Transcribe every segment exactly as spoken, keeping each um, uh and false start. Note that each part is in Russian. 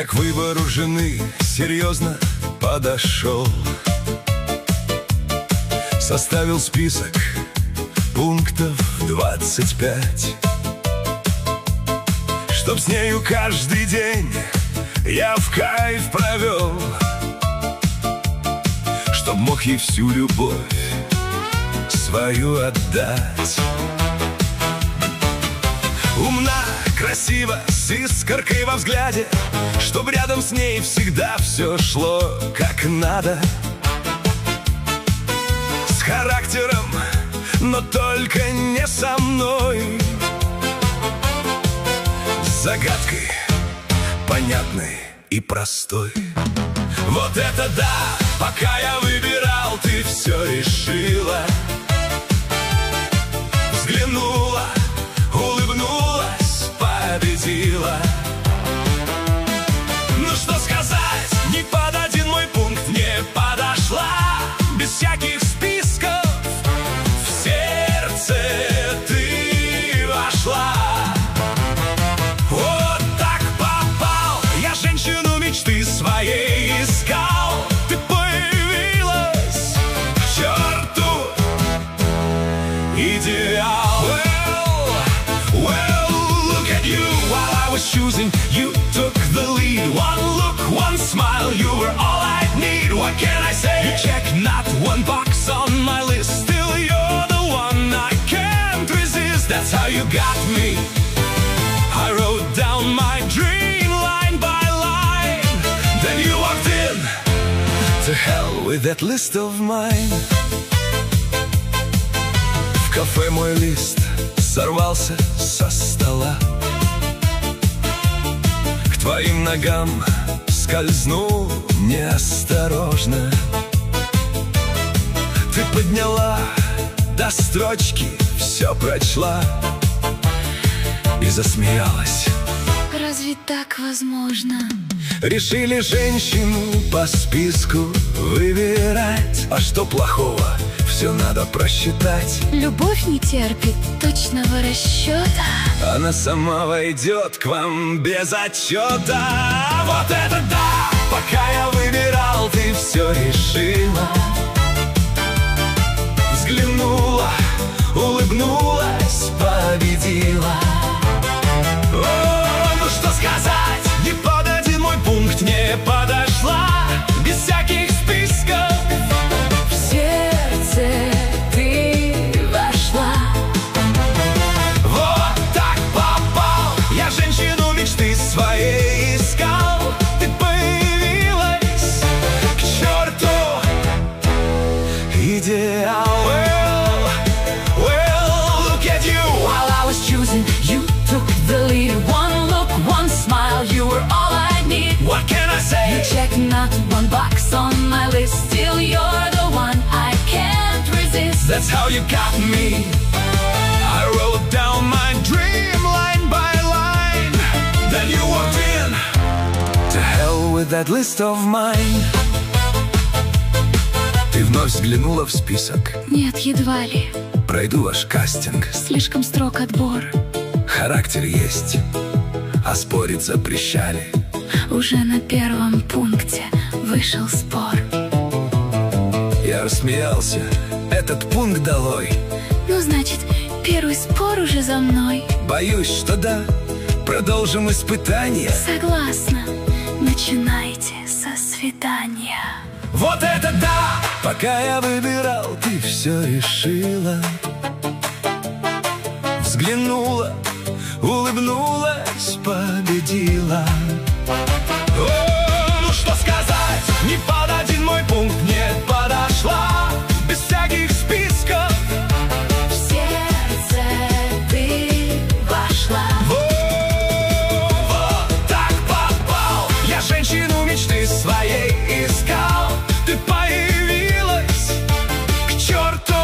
Я к выбору жены серьезно подошел, составил список пунктов двадцать пять, чтоб с нею каждый день я в кайф провел, чтоб мог ей всю любовь свою отдать. Умна, красива, с искоркой во взгляде, чтоб рядом с ней всегда все шло как надо. С характером, но только не со мной, с загадкой понятной и простой. Вот это да! Пока я выбирал, ты все решила. Взглянула, улыбнулась, победила. Ну что сказать, ни под один мой пункт не подошла. Без всяких списков в сердце ты вошла. Вот так попал, я женщину мечты своей искал. Ты появилась, к черту идеал. Choosing, you took the lead. One look, one smile, you were all I need. What can I say? You check not one box on my list. Still you're the one I can't resist. That's how you got me. I wrote down my dream line by line. Then you walked in. To hell with that list of mine. В кафе мой лист сорвался со стола. Твоим ногам скользнул неосторожно. Ты подняла до строчки, все прочла и засмеялась. Разве так возможно? Решили женщину по списку выбирать. А что плохого? Все надо просчитать. Любовь не терпит точного расчета. Она сама войдет к вам без отчета. Вот это да! Пока я выбирал, ты все решила. Взглянула, улыбнулась, победила. О, ну что сказать, ни под один мой пункт не подошла. Без всяких списков в сердце ты вошла. Вот так попал, я женщину мечты своей искал. Ты появилась, к черту идеал. Well, well, look at you. While I was choosing, you took the lead. One look, one smile, you were all I need. What can I say? You check not one box on my list. Still you're the one I can't resist. That's how you got me. I wrote down my dream line by line. Then you walked in. To hell with that list of mine. Ты вновь взглянула в список. Нет, едва ли. Пройду ваш кастинг. Слишком строг отбор. Характер есть, а спорить запрещали. Уже на первом пункте вышел спор. Я рассмеялся. Этот пункт долой. Ну, значит, первый спор уже за мной. Боюсь, что да. Продолжим испытание. Согласна. Начинайте со свидания. Вот это да! Пока я выбирал, ты все решила. Взглянула, улыбнулась, победила. О, ну что сказать, ни под один мой пункт не подошла. Без всяких списков в сердце ты вошла. О, вот так попал, я женщину мечты своей искал. Ты появилась, к черту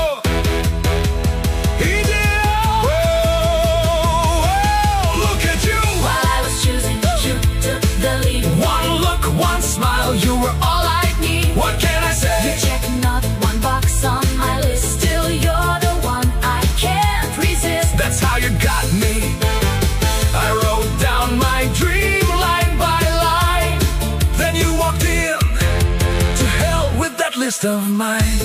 идеал. Look at you. While I was choosing, you took the lead. One look, one smile, you were all I need. What can I say? You check not one box on my list. Still you're the one I can't resist. That's how you got me. I wrote down my dream line by line. list of mine.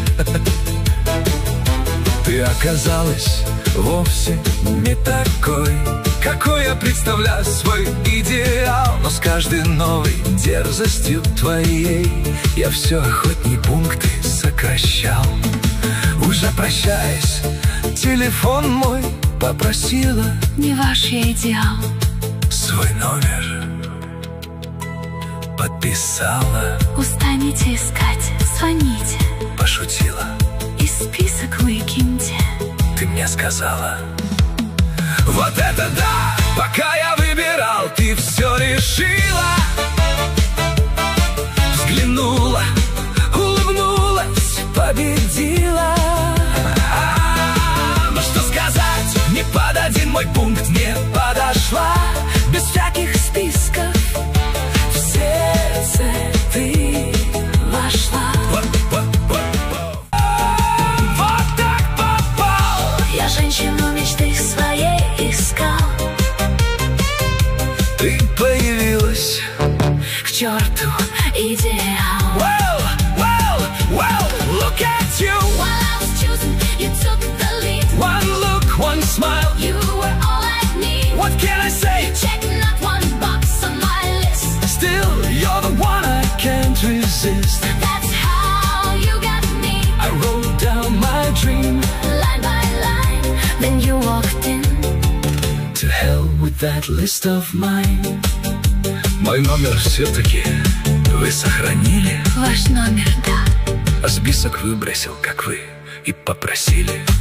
Ты оказалась вовсе не такой, какой я представляю свой идеал. Но с каждой новой дерзостью твоей я все охотней пункты сокращал. Уже прощаясь, телефон мой попросила: не ваш я идеал. Свой номер подписала. Устанете искать, звоните. Пошутила. И список выкиньте. Ты мне сказала: вот это да! Пока я выбирал, ты все решила. Взглянула, улыбнулась, победила. А, ну что сказать, ни под один мой пункт не подошла. Без всяких списков в сердце ты вошла. Женщину мечты своей искал. Ты появилась. К черту идеал. Well, well, well, look at you. While I was choosing, you took the lead. One look, one smile. You were all I need. What can I say? You checked not one box on my list. Still, you're the one I can't resist. That's how you got me. I wrote down my dream. Line by line, then you walked in. To hell with that list of mine. Мой номер все-таки вы сохранили. Ваш номер, да. А список выбросил, как вы и попросили.